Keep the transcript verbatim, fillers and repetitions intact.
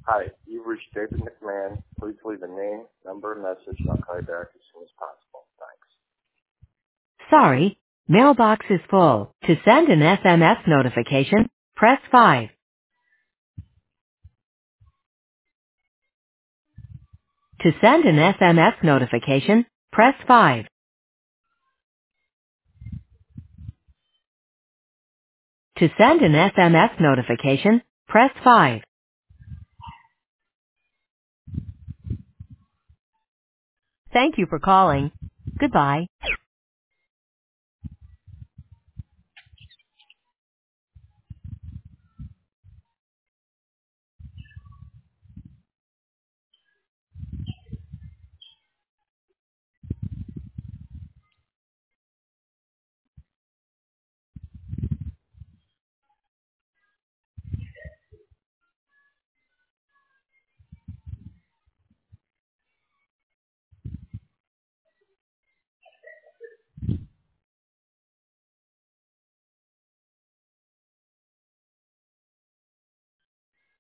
Hi, you've reached David McMahon. Please leave a name, number, and message, and I'll call you back as soon as possible. Thanks. Sorry, mailbox is full. To send an S M S notification, press five. To send an S M S notification, press five. To send an S M S notification, press five. Thank you for calling. Goodbye.